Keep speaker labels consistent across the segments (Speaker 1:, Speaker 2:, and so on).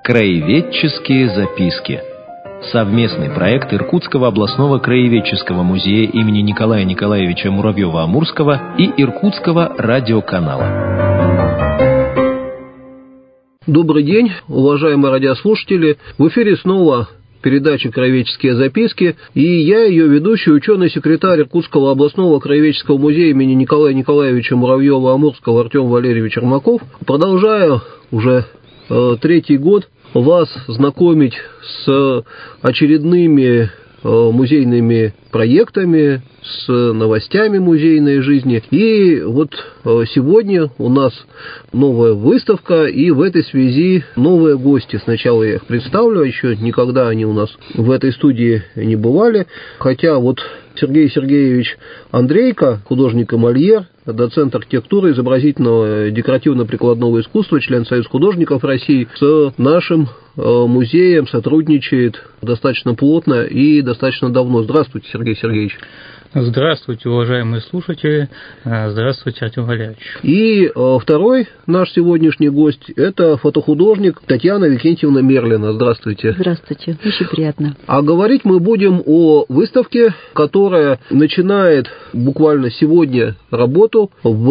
Speaker 1: Краеведческие записки. Совместный проект Иркутского областного краеведческого музея имени Николая Николаевича Муравьева-Амурского и Иркутского радиоканала.
Speaker 2: Добрый день, уважаемые радиослушатели. В эфире снова передача «Краеведческие записки», и я, ее ведущий, ученый-секретарь Иркутского областного краеведческого музея имени Николая Николаевича Муравьева-Амурского Артем Валерьевич Ермаков. Продолжаю уже третий год вас знакомить с очередными музейными проектами, с новостями музейной жизни. И вот сегодня у нас новая выставка, и в этой связи новые гости. Сначала я их представлю, еще никогда они у нас в этой студии не бывали. Хотя вот Сергей Сергеевич Андрейко, художник-эмальер, доцент архитектуры, изобразительного декоративно-прикладного искусства, член Союза художников России, с нашим музеем сотрудничает достаточно плотно и достаточно давно. Здравствуйте, Сергей Сергеевич.
Speaker 3: Здравствуйте, уважаемые слушатели. Здравствуйте, Артем Валерьевич.
Speaker 2: И второй наш сегодняшний гость – это фотохудожник Татьяна Викентьевна Мерлина. Здравствуйте.
Speaker 4: Здравствуйте, очень приятно.
Speaker 2: А говорить мы будем о выставке, которая начинает буквально сегодня работу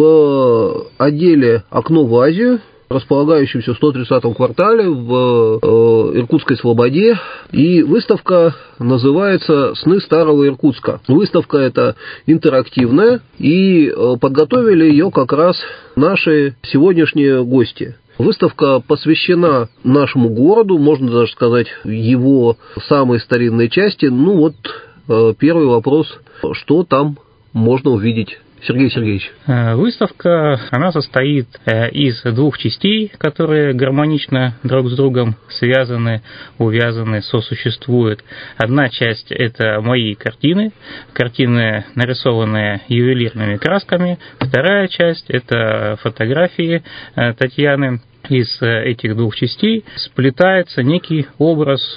Speaker 2: в отделе «Окно в Азию», располагающемся в 130-м квартале в Иркутской Слободе. И выставка называется «Сны старого Иркутска». Выставка эта интерактивная, и подготовили ее как раз наши сегодняшние гости. Выставка посвящена нашему городу, можно даже сказать, его самой старинной части. Ну вот первый вопрос, что там можно увидеть? Сергей Сергеевич.
Speaker 3: Выставка, она состоит из двух частей, которые гармонично друг с другом связаны, увязаны, сосуществуют. Одна часть – это мои картины, нарисованные ювелирными красками. Вторая часть – это фотографии Татьяны. Из этих двух частей сплетается некий образ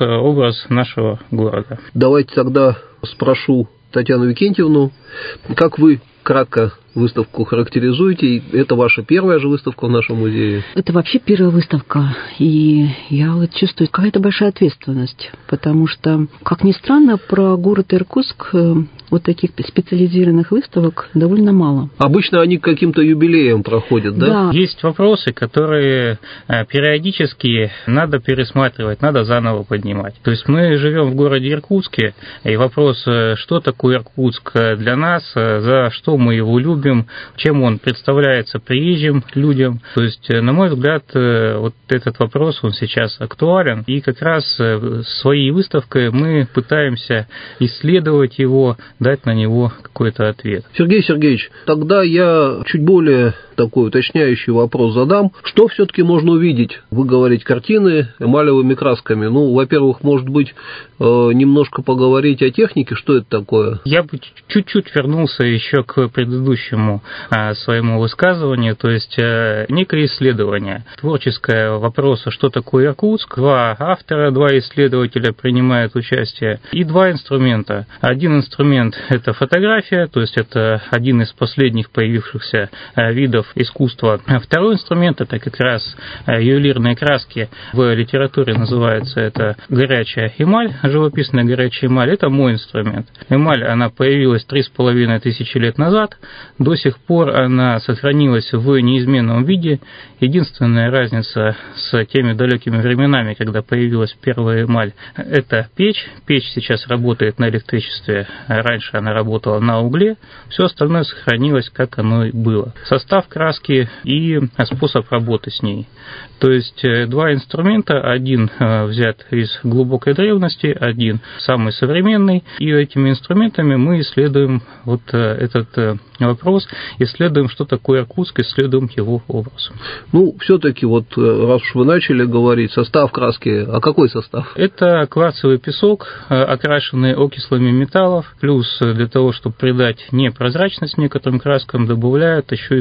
Speaker 3: нашего города.
Speaker 2: Давайте тогда спрошу Татьяну Викентьевну, как вы кратко выставку характеризуете? Это ваша первая же выставка в нашем музее?
Speaker 4: Это вообще первая выставка, и я вот чувствую какая-то большая ответственность, потому что, как ни странно, про город Иркутск вот таких специализированных выставок довольно мало.
Speaker 2: Обычно они к каким-то юбилеям проходят, да?
Speaker 4: Да.
Speaker 3: Есть вопросы, которые периодически надо пересматривать, надо заново поднимать. То есть мы живем в городе Иркутске, и вопрос, что такое Иркутск для нас, за что мы его любим, чем он представляется приезжим людям. То есть, на мой взгляд, вот этот вопрос, он сейчас актуален, и как раз своей выставкой мы пытаемся исследовать его, дать на него какой-то ответ.
Speaker 2: Сергей Сергеевич, тогда я чуть более такой уточняющий вопрос задам. Что все-таки можно увидеть? Вы говорите, картины эмалевыми красками. Ну, во-первых, может быть, немножко поговорить о технике, что это такое?
Speaker 3: Я бы чуть-чуть вернулся еще к предыдущему своему высказыванию, то есть некое исследование. Творческое вопроса, что такое Иркутск. Два автора, два исследователя принимают участие. И два инструмента. Один инструмент – это фотография, то есть это один из последних появившихся видов искусства. Второй инструмент – это как раз ювелирные краски. В литературе называется это горячая эмаль, живописная горячая эмаль. Это мой инструмент. Эмаль, она появилась 3500 лет назад. До сих пор она сохранилась в неизменном виде. Единственная разница с теми далекими временами, когда появилась первая эмаль, это печь. Печь сейчас работает на электричестве. Раньше она работала на угле. Все остальное сохранилось, как оно и было. Состав краски и способ работы с ней. То есть два инструмента, один взят из глубокой древности, один самый современный, и этими инструментами мы исследуем вот этот вопрос, исследуем, что такое Иркутск, исследуем его образ.
Speaker 2: Ну, все-таки вот, раз уж вы начали говорить, состав краски, а какой состав?
Speaker 3: Это кварцевый песок, окрашенный окислами металлов, плюс для того, чтобы придать непрозрачность некоторым краскам, добавляют еще и соду.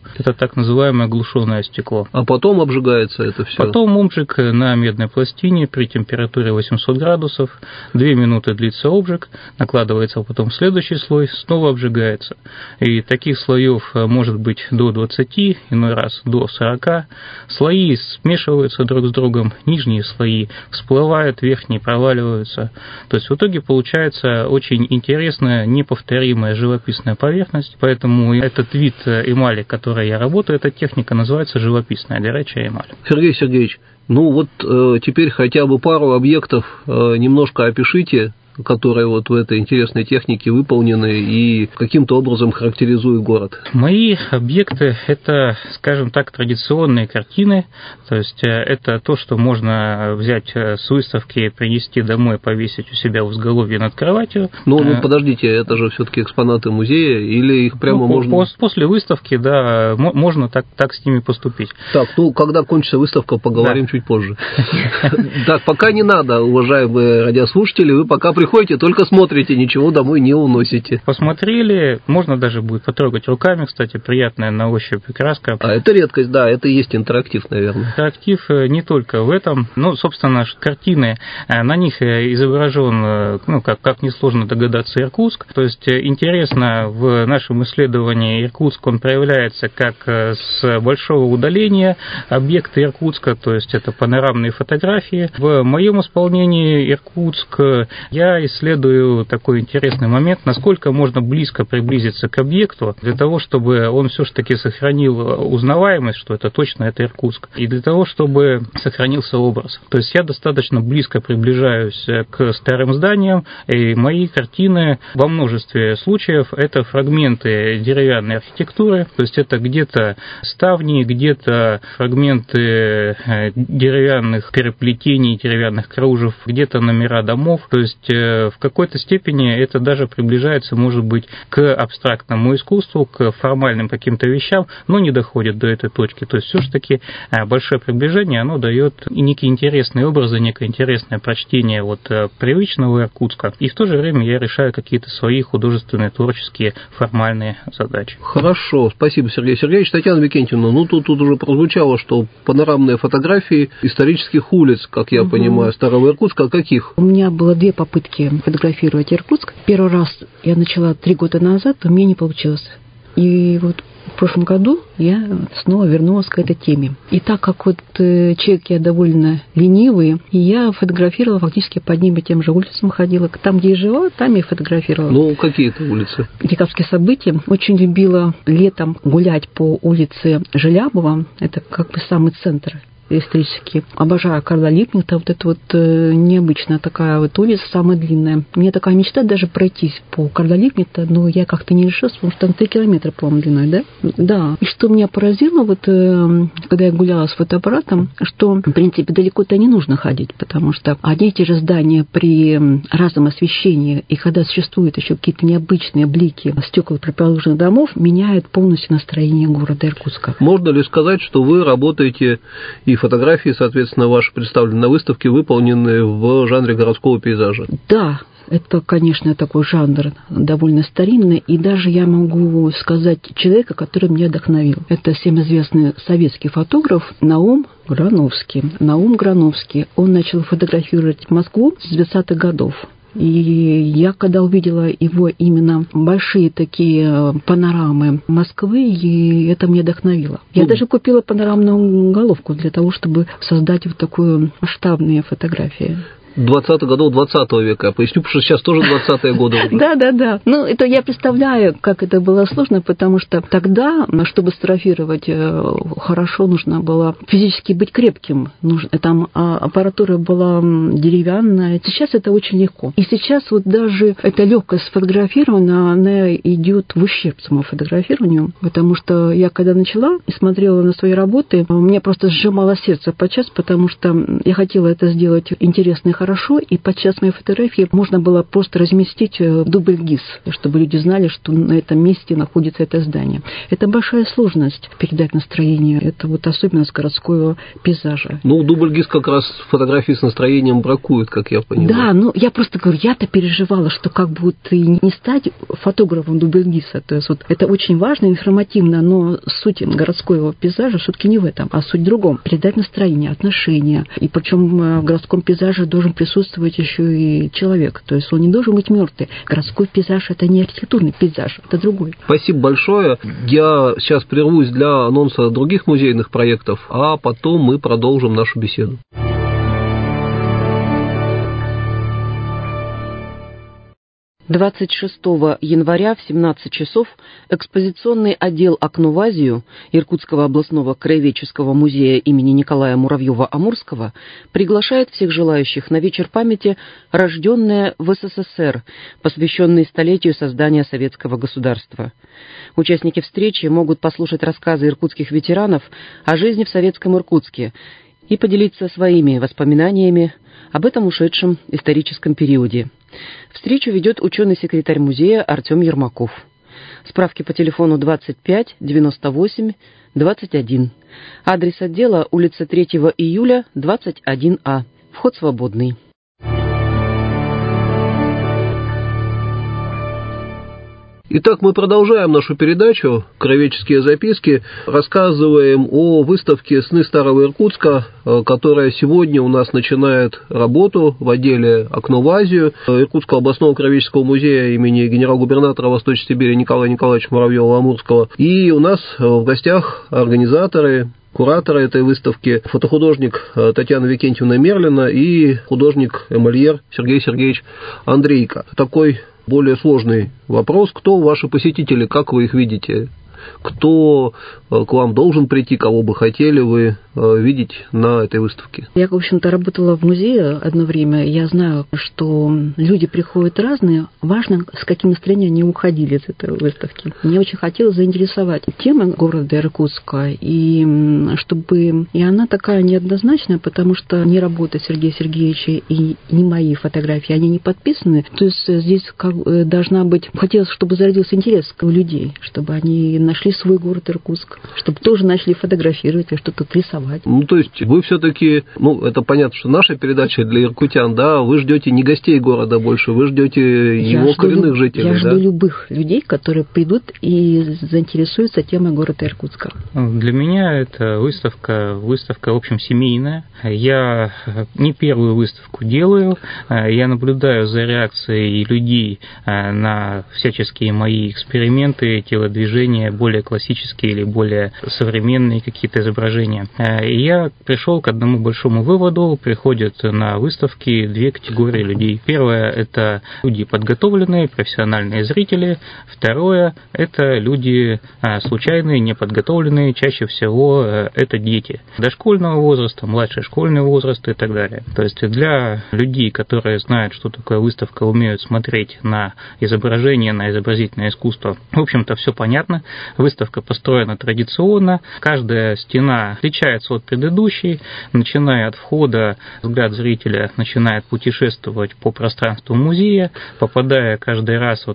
Speaker 3: Это так называемое глушеное стекло.
Speaker 2: А потом обжигается это все?
Speaker 3: Потом обжиг на медной пластине при температуре 800 градусов. 2 минуты длится обжиг, накладывается потом следующий слой, снова обжигается. И таких слоев может быть до 20, иной раз до 40. Слои смешиваются друг с другом, нижние слои всплывают, верхние проваливаются. То есть в итоге получается очень интересная, неповторимая живописная поверхность. Поэтому этот вид эмали, которой я работаю, эта техника называется живописная горячая эмаль.
Speaker 2: Сергей Сергеевич, ну вот теперь хотя бы пару объектов немножко опишите, которые вот в этой интересной технике выполнены и каким-то образом характеризуют город.
Speaker 3: Мои объекты – это, скажем так, традиционные картины, то есть это то, что можно взять с выставки, принести домой, повесить у себя в изголовье над кроватью.
Speaker 2: Ну, подождите, это же все-таки экспонаты музея, или их прямо можно...
Speaker 3: После выставки, да, можно так с ними поступить.
Speaker 2: Так, когда кончится выставка, поговорим чуть позже. Так, пока не надо, уважаемые радиослушатели, вы пока приходите, только смотрите, ничего домой не уносите.
Speaker 3: Посмотрели, можно даже будет потрогать руками, кстати, приятная на ощупь краска.
Speaker 2: А это редкость, да, это и есть интерактив, наверное.
Speaker 3: Интерактив не только в этом, собственно, картины, на них изображен, как несложно догадаться, Иркутск. То есть интересно, в нашем исследовании Иркутск, он проявляется как с большого удаления объекты Иркутска, то есть это панорамные фотографии. В моем исполнении Иркутск я исследую такой интересный момент, насколько можно близко приблизиться к объекту, для того, чтобы он все-таки сохранил узнаваемость, что это точно это Иркутск, и для того, чтобы сохранился образ. То есть я достаточно близко приближаюсь к старым зданиям, и мои картины во множестве случаев это фрагменты деревянной архитектуры, то есть это где-то ставни, где-то фрагменты деревянных переплетений, деревянных кружев, где-то номера домов, то есть в какой-то степени это даже приближается, может быть, к абстрактному искусству, к формальным каким-то вещам, но не доходит до этой точки. То есть все-таки большое приближение, оно дает и некие интересные образы, некое интересное прочтение привычного Иркутска. И в то же время я решаю какие-то свои художественные, творческие, формальные задачи.
Speaker 2: Хорошо, спасибо, Сергей Сергеевич. Татьяна Викентьевна, тут уже прозвучало, что панорамные фотографии исторических улиц, как я понимаю, Старого Иркутска. Каких?
Speaker 4: У меня было 2 попытки фотографировать Иркутск. Первый раз я начала 3 года назад, у меня не получилось. И в прошлом году я снова вернулась к этой теме. И так как человек я довольно ленивый, и я фотографировала фактически по одним и тем же улицам ходила. Там, где я жила, там я фотографировала.
Speaker 2: Какие это улицы?
Speaker 4: Декабрьские события. Очень любила летом гулять по улице Желябова. Это самый центр исторически. Обожаю Карла Липкнехта, необычная такая улица, самая длинная. У меня такая мечта даже пройтись по Карла Липкнехта, но я как-то не решилась, потому что там 3 километра, по-моему, длиной, да? Да. И что меня поразило, когда я гуляла с фотоаппаратом, что, в принципе, далеко-то не нужно ходить, потому что одни и те же здания при разном освещении, и когда существуют еще какие-то необычные блики стекол противоположных домов, меняют полностью настроение города Иркутска.
Speaker 2: Можно ли сказать, что вы работаете и фотографии, соответственно, ваши представлены на выставке, выполнены в жанре городского пейзажа?
Speaker 4: Да, это, конечно, такой жанр довольно старинный, и даже я могу сказать человека, который меня вдохновил. Это всем известный советский фотограф Наум Грановский. Наум Грановский, он начал фотографировать Москву с 20-х годов. И я, когда увидела его именно большие такие панорамы Москвы, и это меня вдохновило. Я даже купила панорамную головку для того, чтобы создать такую масштабные фотографии.
Speaker 2: 20-х годов 20 века. Я поясню, потому что сейчас тоже 20-е годы.
Speaker 4: Да. Это я представляю, как это было сложно, потому что тогда, чтобы сфотографировать хорошо, нужно было физически быть крепким. Там аппаратура была деревянная. Сейчас это очень легко. И сейчас даже эта легкость сфотографирования, она идет в ущерб самому фотографированию, потому что я когда начала и смотрела на свои работы, у меня просто сжимало сердце подчас, потому что я хотела это сделать интересно и хорошо, и подчас моей фотографии можно было просто разместить дубль ГИС, чтобы люди знали, что на этом месте находится это здание. Это большая сложность передать настроение. Это вот особенность городского пейзажа.
Speaker 2: Ну, дубль ГИС как раз фотографии с настроением бракует, как я понимаю.
Speaker 4: Да, ну я просто говорю, я-то переживала, что как бы вот и не стать фотографом дубль ГИСа. То есть вот это очень важно, информативно, но суть городского пейзажа все-таки не в этом, а суть в другом. Передать настроение, отношения. И причем в городском пейзаже должен присутствовать еще и человек. То есть он не должен быть мертвый. Городской пейзаж — это не архитектурный пейзаж, это другой.
Speaker 2: Спасибо большое. Я сейчас прервусь для анонса других музейных проектов, а потом мы продолжим нашу беседу.
Speaker 5: «26 января в 17 часов экспозиционный отдел «Окно в Азию» Иркутского областного краеведческого музея имени Николая Муравьева-Амурского приглашает всех желающих на вечер памяти «Рожденная в СССР», посвященный столетию создания советского государства. Участники встречи могут послушать рассказы иркутских ветеранов о жизни в советском Иркутске и поделиться своими воспоминаниями об этом ушедшем историческом периоде. Встречу ведет ученый-секретарь музея Артем Ермаков. Справки по телефону 25 98 21. Адрес отдела: улица 3 июля, 21А. Вход свободный.
Speaker 2: Итак, мы продолжаем нашу передачу «Краеведческие записки». Рассказываем о выставке «Сны старого Иркутска», которая сегодня у нас начинает работу в отделе «Окно в Азию» Иркутского областного краеведческого музея имени генерал-губернатора Восточной Сибири Николая Николаевича Муравьева-Амурского. И у нас в гостях организаторы, куратора этой выставки, фотохудожник Татьяна Викентьевна Мерлина и художник-эмальер Сергей Сергеевич Андрейко. Такой более сложный вопрос: кто ваши посетители, как вы их видите? Кто к вам должен прийти, кого бы хотели вы видеть на этой выставке?
Speaker 4: Я, в общем-то, работала в музее одно время. Я знаю, что люди приходят разные. Важно, с каким настроением они уходили из этой выставки. Мне очень хотелось заинтересовать тема города Иркутска, и чтобы... И она такая неоднозначная, потому что ни работа Сергея Сергеевича и не мои фотографии, они не подписаны. То есть здесь должна быть... Хотелось, чтобы зародился интерес у людей, чтобы они нашли свой город Иркутск, чтобы тоже начали фотографировать и что-то рисовать.
Speaker 2: Ну, то есть вы все-таки, это понятно, что наша передача для иркутян, да, вы ждете не гостей города больше, вы ждете его коренных жителей,
Speaker 4: я жду любых людей, которые придут и заинтересуются темой города Иркутска.
Speaker 3: Для меня это выставка, в общем, семейная. Я не первую выставку делаю, я наблюдаю за реакцией людей на всяческие мои эксперименты, телодвижения, более классические или более современные какие-то изображения. И я пришел к одному большому выводу: приходят на выставки две категории людей. Первое — это люди подготовленные, профессиональные зрители. Второе — это люди случайные, неподготовленные. Чаще всего это дети дошкольного возраста, младший школьный возраст и так далее. То есть для людей, которые знают, что такое выставка, умеют смотреть на изображение, на изобразительное искусство, в общем-то, все понятно. Выставка построена традиционно, каждая стена отличается от предыдущей, начиная от входа, взгляд зрителя начинает путешествовать по пространству музея, попадая каждый раз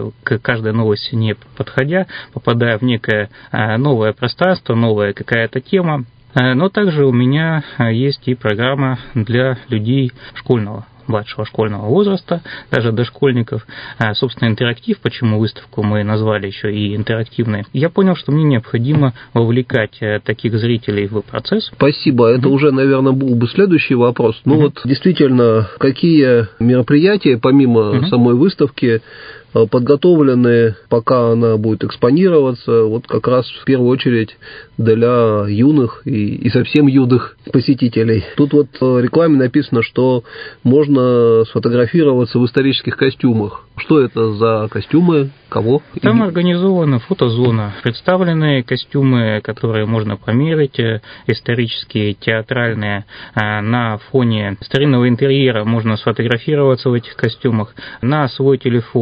Speaker 3: к каждой новой стене подходя, попадая в некое новое пространство, новая какая-то тема. Но также у меня есть и программа для людей младшего школьного возраста, даже дошкольников. Собственно, интерактив, почему выставку мы назвали еще и интерактивной, я понял, что мне необходимо вовлекать таких зрителей в процесс.
Speaker 2: Спасибо. Это уже, наверное, был бы следующий вопрос. Действительно, какие мероприятия, помимо самой выставки, подготовлены, пока она будет экспонироваться, как раз в первую очередь для юных и совсем юных посетителей. Тут в рекламе написано, что можно сфотографироваться в исторических костюмах. Что это за костюмы? Кого?
Speaker 3: Там организована фотозона. Представлены костюмы, которые можно померить, исторические, театральные. На фоне старинного интерьера можно сфотографироваться в этих костюмах на свой телефон.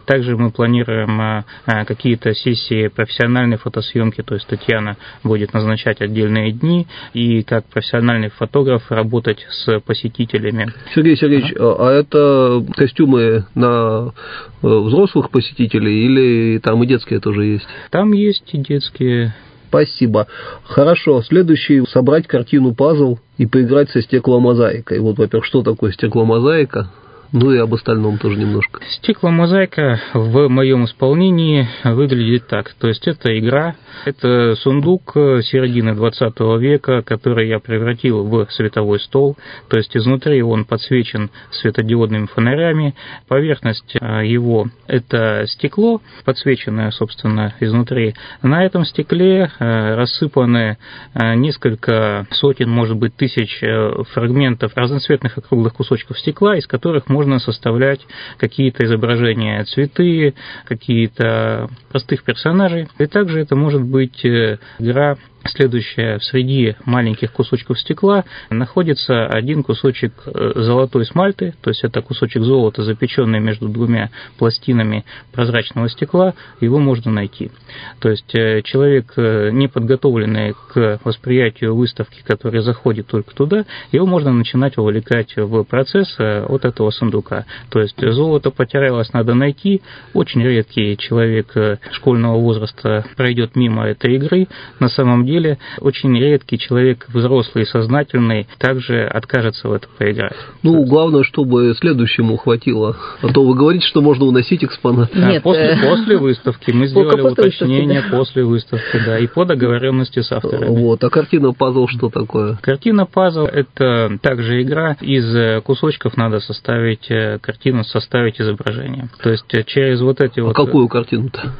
Speaker 3: Также мы планируем какие-то сессии профессиональной фотосъемки, то есть Татьяна будет назначать отдельные дни и как профессиональный фотограф работать с посетителями.
Speaker 2: Сергей Сергеевич, а это костюмы на взрослых посетителей или там и детские тоже есть?
Speaker 3: Там есть и детские.
Speaker 2: Спасибо. Хорошо. Следующий — собрать картину-пазл и поиграть со стекломозаикой. Вот, во-первых, что такое стекломозаика? Ну и об остальном тоже немножко.
Speaker 3: Стекломозаика в моем исполнении выглядит так. То есть это игра, это сундук середины 20 века, который я превратил в световой стол. То есть изнутри он подсвечен светодиодными фонарями. Поверхность его – это стекло, подсвеченное, собственно, изнутри. На этом стекле рассыпаны несколько сотен, может быть, тысяч фрагментов разноцветных округлых кусочков стекла, из которых можно составлять какие-то изображения, цветы, какие-то простых персонажей. И также это может быть игра следующая. Среди маленьких кусочков стекла находится один кусочек золотой смальты, то есть это кусочек золота, запеченный между двумя пластинами прозрачного стекла, его можно найти. То есть человек, не подготовленный к восприятию выставки, который заходит только туда, его можно начинать вовлекать в процесс от этого сундука. То есть золото потерялось, надо найти. Очень редкий человек школьного возраста пройдет мимо этой игры. На самом деле очень редкий человек, взрослый и сознательный, также откажется в это поиграть.
Speaker 2: Ну, главное, чтобы следующему хватило. А то вы говорите, что можно уносить экспонат.
Speaker 3: Нет, после выставки. Мы сделали уточнение после выставки, да, и по договоренности с авторами.
Speaker 2: Вот. А картина-пазл что такое?
Speaker 3: Картина-пазл – это также игра. Из кусочков надо составить картину, составить изображение. То есть через вот эти вот...
Speaker 2: Какую картину-то?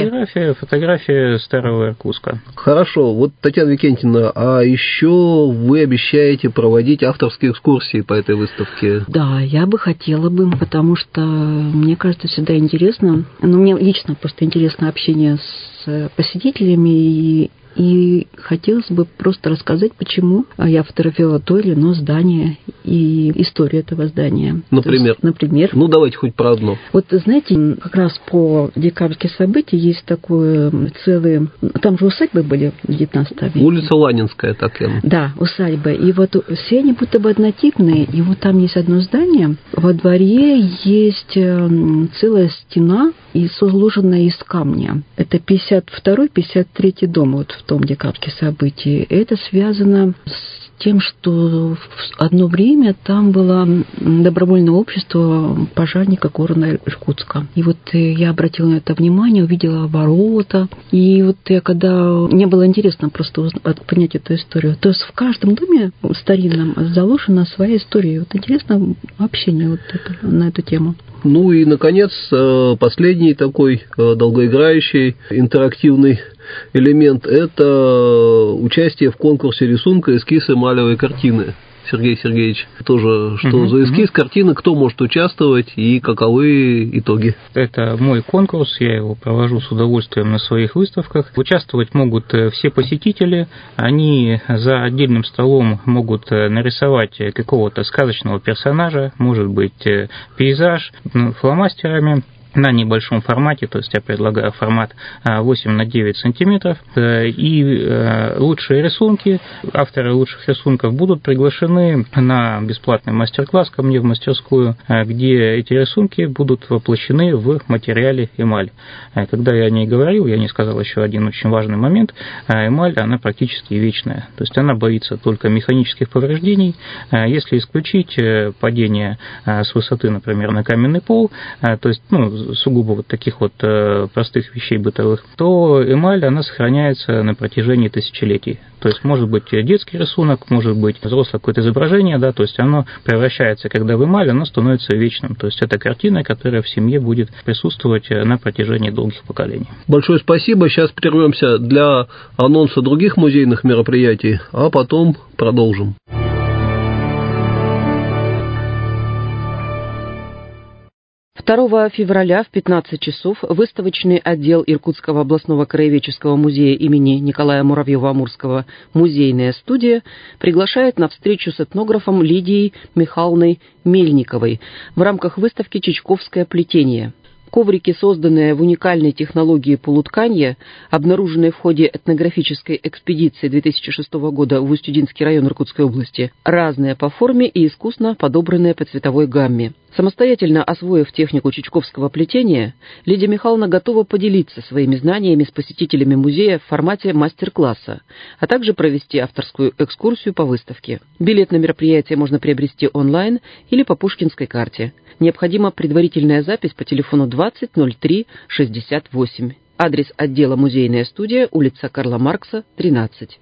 Speaker 3: Фотография старого Иркутска.
Speaker 2: Хорошо. Вот, Татьяна Викентьевна, а еще вы обещаете проводить авторские экскурсии по этой выставке?
Speaker 4: Да, я бы хотела бы, потому что мне кажется, всегда интересно. Ну, мне лично просто интересно общение с посетителями, и хотелось бы просто рассказать, почему я фотографировала то или иное здание и историю этого здания.
Speaker 2: Например?
Speaker 4: Например.
Speaker 2: Ну, давайте хоть про одно.
Speaker 4: Вот, знаете, как раз по декабрьским событиям есть такое целое... Там же усадьбы были в 19 веке.
Speaker 2: Улица Ланинская, так я.
Speaker 4: Да, усадьба. И вот все они будто бы однотипные. И вот там есть одно здание. Во дворе есть целая стена, и сложенная из камня. Это 52-53 дом вот в том декабрьском событии. Это связано с тем, что в одно время там было добровольное общество пожарника города Иркутска. И вот я обратила на это внимание, увидела ворота. И вот я когда... Мне было интересно просто понять эту историю. То есть в каждом доме старинном заложена своя история. Вот интересно общение вот это, на эту тему.
Speaker 2: Ну и, наконец, последний такой долгоиграющий интерактивный элемент – это участие в конкурсе рисунка эскиза эмалевой картины. Сергей Сергеевич, тоже что за эскиз картины, кто может участвовать и каковы итоги?
Speaker 3: Это мой конкурс, я его провожу с удовольствием на своих выставках. Участвовать могут все посетители, они за отдельным столом могут нарисовать какого-то сказочного персонажа, может быть пейзаж, фломастерами, на небольшом формате, то есть я предлагаю формат 8 на 9 сантиметров, и лучшие рисунки, авторы лучших рисунков будут приглашены на бесплатный мастер-класс ко мне в мастерскую, где эти рисунки будут воплощены в материале эмаль. Когда я о ней говорил, я не сказал еще один очень важный момент: эмаль, она практически вечная, то есть она боится только механических повреждений. Если исключить падение с высоты, например, на каменный пол, то есть, сугубо вот таких вот простых вещей бытовых, то эмаль, она сохраняется на протяжении тысячелетий. То есть может быть детский рисунок, может быть взрослое какое-то изображение, да, то есть оно превращается, когда в эмаль, оно становится вечным. То есть это картина, которая в семье будет присутствовать на протяжении долгих поколений.
Speaker 2: Большое спасибо. Сейчас прервемся для анонса других музейных мероприятий, а потом продолжим.
Speaker 5: 2 февраля в 15 часов выставочный отдел Иркутского областного краеведческого музея имени Николая Муравьева-Амурского «Музейная студия» приглашает на встречу с этнографом Лидией Михайловной Мельниковой в рамках выставки «Чичковское плетение». Коврики, созданные в уникальной технологии полутканья, обнаруженные в ходе этнографической экспедиции 2006 года в Устюдинский район Иркутской области, разные по форме и искусно подобранные по цветовой гамме. Самостоятельно освоив технику чичковского плетения, Лидия Михайловна готова поделиться своими знаниями с посетителями музея в формате мастер-класса, а также провести авторскую экскурсию по выставке. Билет на мероприятие можно приобрести онлайн или по Пушкинской карте. Необходима предварительная запись по телефону 20 03 68. Адрес отдела «Музейная студия», улица Карла Маркса, 13.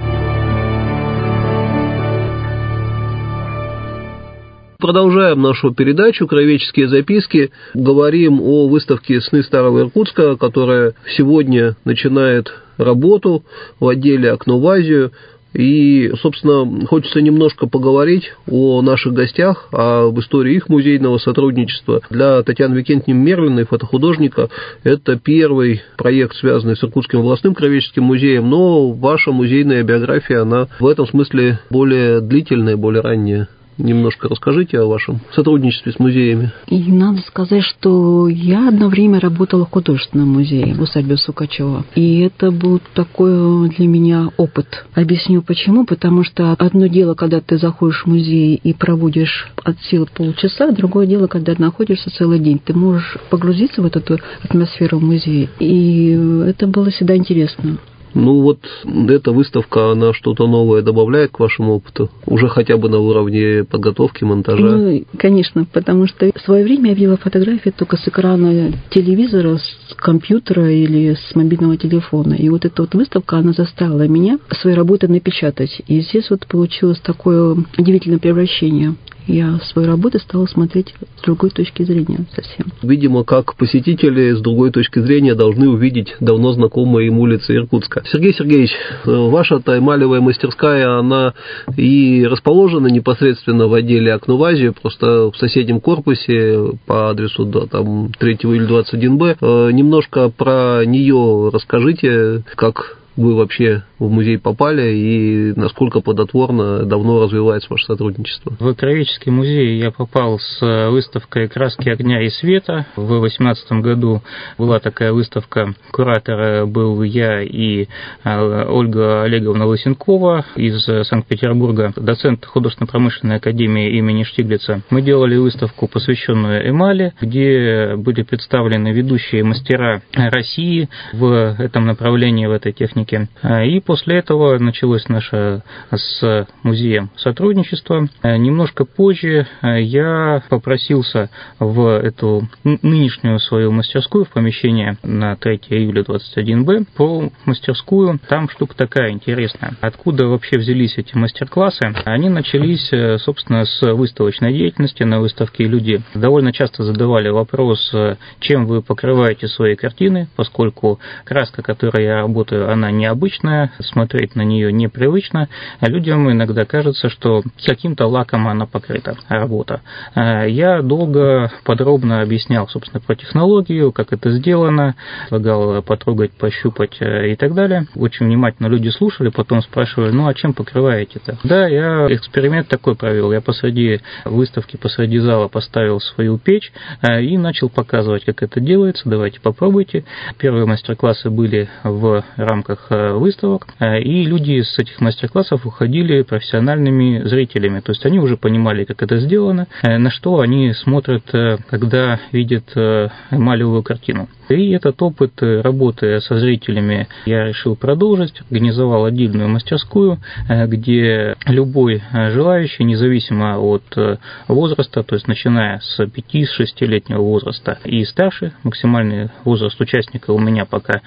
Speaker 2: Продолжаем нашу передачу «Краеведческие записки». Говорим о выставке «Сны Старого Иркутска», которая сегодня начинает работу в отделе «Окно в Азию». И, собственно, хочется немножко поговорить о наших гостях, об истории их музейного сотрудничества. Для Татьяны Викентьевны Мерлиной, фотохудожника, это первый проект, связанный с Иркутским областным краеведческим музеем, но ваша музейная биография, она в этом смысле более длительная, более ранняя. Немножко расскажите о вашем сотрудничестве с музеями.
Speaker 4: И надо сказать, что я одно время работала в художественном музее в усадьбе Сукачева. И это был такой для меня опыт. Объясню почему. Потому что одно дело, когда ты заходишь в музей и проводишь от силы полчаса, другое дело, когда ты находишься целый день. Ты можешь погрузиться в эту атмосферу музея. И это было всегда интересно.
Speaker 2: Ну вот эта выставка, она что-то новое добавляет к вашему опыту? Уже хотя бы на уровне подготовки, монтажа?
Speaker 4: Ну, конечно, потому что в свое время я видела фотографии только с экрана телевизора, с компьютера или с мобильного телефона. И вот эта вот выставка, она заставила меня свои работы напечатать. И здесь вот получилось такое удивительное превращение. Я свои работы стала смотреть с другой точки зрения совсем.
Speaker 2: Видимо, как посетители с другой точки зрения должны увидеть давно знакомые им улицы Иркутска. Сергей Сергеевич, ваша-то эмалевая мастерская, она и расположена непосредственно в отделе «Окно в Азию», просто в соседнем корпусе по адресу там 3 июля 21Б. Немножко про нее расскажите, как вы вообще в музей попали и насколько плодотворно, давно развивается ваше сотрудничество?
Speaker 3: В Краеведческий музей я попал с выставкой «Краски огня и света». В 2018 году была такая выставка. Куратор был я и Ольга Олеговна Лысенкова из Санкт-Петербурга, доцент художественно-промышленной академии имени Штиглица. Мы делали выставку, посвященную эмали, где были представлены ведущие мастера России в этом направлении, в этой технике. И после этого началось наше с музеем сотрудничество. Немножко позже я попросился в эту нынешнюю свою мастерскую, в помещение на 3 июля 21Б, по мастерскую. Там штука такая интересная. Откуда вообще взялись эти мастер-классы? Они начались, собственно, с выставочной деятельности. На выставке люди довольно часто задавали вопрос, чем вы покрываете свои картины, поскольку краска, которой я работаю, она необычная, смотреть на нее непривычно, а людям иногда кажется, что каким-то лаком она покрыта, работа. Я долго, подробно объяснял, собственно, про технологию, как это сделано, предлагал потрогать, пощупать и так далее. Очень внимательно люди слушали, потом спрашивали, ну а чем покрываете-то? Да, я эксперимент такой провел. Я посреди выставки, посреди зала поставил свою печь и начал показывать, как это делается. Давайте попробуйте. Первые мастер-классы были в рамках выставок, и люди с этих мастер-классов уходили профессиональными зрителями, то есть они уже понимали, как это сделано, на что они смотрят, когда видят эмалевую картину. И этот опыт работы со зрителями я решил продолжить, организовал отдельную мастерскую, где любой желающий, независимо от возраста, то есть начиная с 5-6-летнего возраста и старше, максимальный возраст участника у меня пока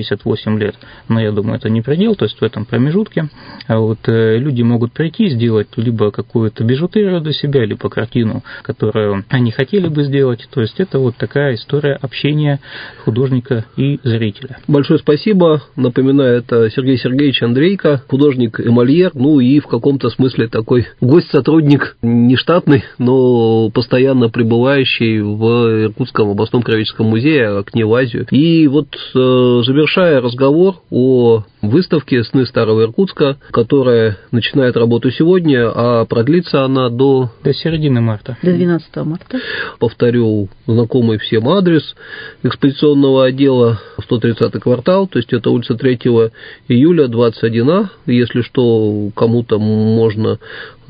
Speaker 3: 78 лет, но я думаю, это не предел, то есть в этом промежутке. Вот, люди могут прийти, сделать либо какую-то бижутерию для себя, либо картину, которую они хотели бы сделать. То есть это вот такая история общения художника и зрителя.
Speaker 2: Большое спасибо. Напоминаю, это Сергей Сергеевич Андрейко, художник-эмальер, ну и в каком-то смысле такой гость-сотрудник, не штатный, но постоянно пребывающий в Иркутском областном краеведческом музее «Окне в Азию». И вот завершая разговор о о выставке «Сны старого Иркутска», которая начинает работу сегодня, а продлится она до
Speaker 3: середины марта.
Speaker 4: До 12 марта.
Speaker 2: Повторю знакомый всем адрес экспозиционного отдела, 130-й квартал, то есть это улица 3 июля, 21А. Если что, кому-то можно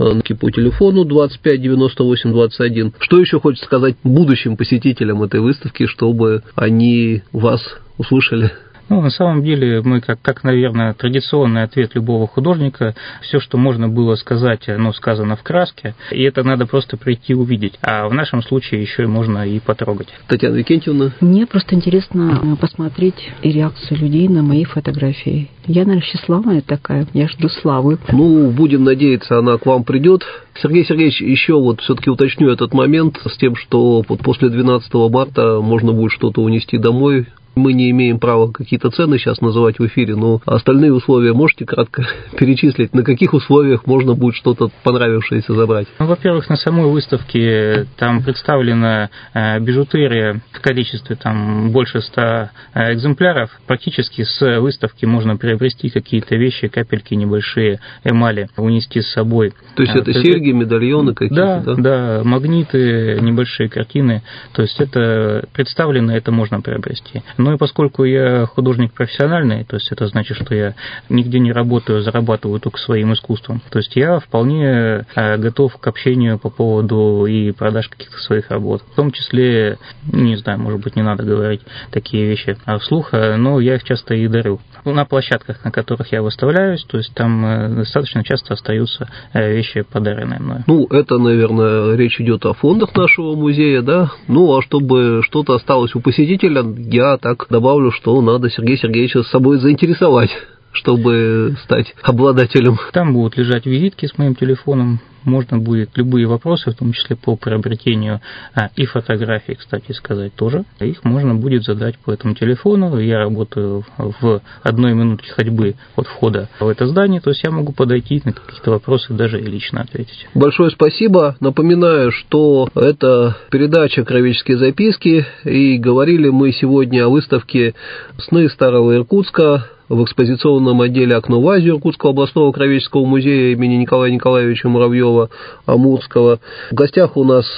Speaker 2: по телефону 25 98 21. Что еще хочется сказать будущим посетителям этой выставки, чтобы они вас услышали?
Speaker 3: Ну, на самом деле, мы, как, наверное, традиционный ответ любого художника, все, что можно было сказать, оно сказано в краске, и это надо просто прийти увидеть. А в нашем случае еще и можно и потрогать.
Speaker 2: Татьяна Викентьевна?
Speaker 4: Мне просто интересно посмотреть реакцию людей на мои фотографии. Я, наверное, счастливая такая, я жду славы.
Speaker 2: Ну, будем надеяться, она к вам придет. Сергей Сергеевич, еще вот все-таки уточню этот момент с тем, что вот после 12 марта можно будет что-то унести домой. Мы не имеем права какие-то цены сейчас называть в эфире, но остальные условия можете кратко перечислить, на каких условиях можно будет что-то понравившееся забрать?
Speaker 3: Ну, во-первых, на самой выставке там представлена бижутерия в количестве там больше 100 экземпляров. Практически с выставки можно приобрести какие-то вещи, капельки небольшие, эмали, унести с собой.
Speaker 2: То есть это серьги, медальоны какие-то, да?
Speaker 3: Да, магниты, небольшие картины. То есть это представлено, это можно приобрести. Ну и поскольку я художник профессиональный, то есть это значит, что я нигде не работаю, зарабатываю только своим искусством. То есть я вполне готов к общению по поводу и продаж каких-то своих работ. В том числе, не знаю, может быть, не надо говорить такие вещи вслух, но я их часто и дарю. На площадках, на которых я выставляюсь, то есть там достаточно часто остаются вещи, подаренные мной.
Speaker 2: Ну, это, наверное, речь идет о фондах нашего музея, да? Ну, а чтобы что-то осталось у посетителя, я так добавлю, что надо Сергея Сергеевича с собой заинтересовать, чтобы стать обладателем.
Speaker 3: Там будут лежать визитки с моим телефоном. Можно будет любые вопросы, в том числе по приобретению и фотографий, кстати сказать, тоже. Их можно будет задать по этому телефону. Я работаю в 1 минутке ходьбы от входа в это здание, то есть я могу подойти на какие-то вопросы, даже и лично ответить.
Speaker 2: Большое спасибо. Напоминаю, что это передача «Краеведческие записки», и говорили мы сегодня о выставке «Сны старого Иркутска» в экспозиционном отделе «Окно в Азию» Иркутского областного краеведческого музея имени Николая Николаевича Муравьева-Амурского. В гостях у нас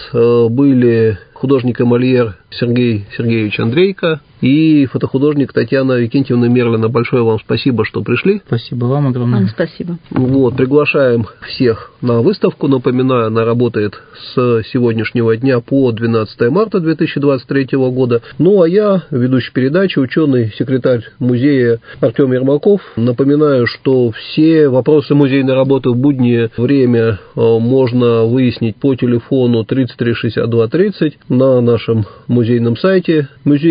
Speaker 2: были художник-эмальер Сергей Сергеевич Андрейко и фотохудожник Татьяна Викентьевна Мерлина. Большое вам спасибо, что пришли.
Speaker 3: Спасибо вам огромное.
Speaker 4: Спасибо.
Speaker 2: Вот, приглашаем всех на выставку. Напоминаю, она работает с сегодняшнего дня по 12 марта 2023 года. Ну, а я, ведущий передачи, ученый, секретарь музея Артем Ермаков. Напоминаю, что все вопросы музейной работы в буднее время можно выяснить по телефону 33 62 30 на нашем музейном сайте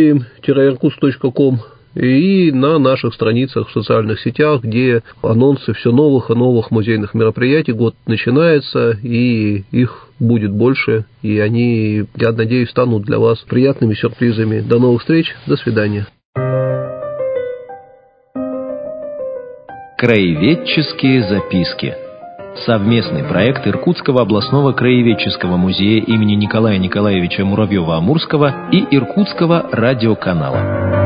Speaker 2: museum-irkutsk.com и на наших страницах в социальных сетях, где анонсы все новых и новых музейных мероприятий. Год начинается, и их будет больше, и они, я надеюсь, станут для вас приятными сюрпризами. До новых встреч, до свидания.
Speaker 1: Краеведческие записки. Совместный проект Иркутского областного краеведческого музея имени Николая Николаевича Муравьева-Амурского и Иркутского радиоканала.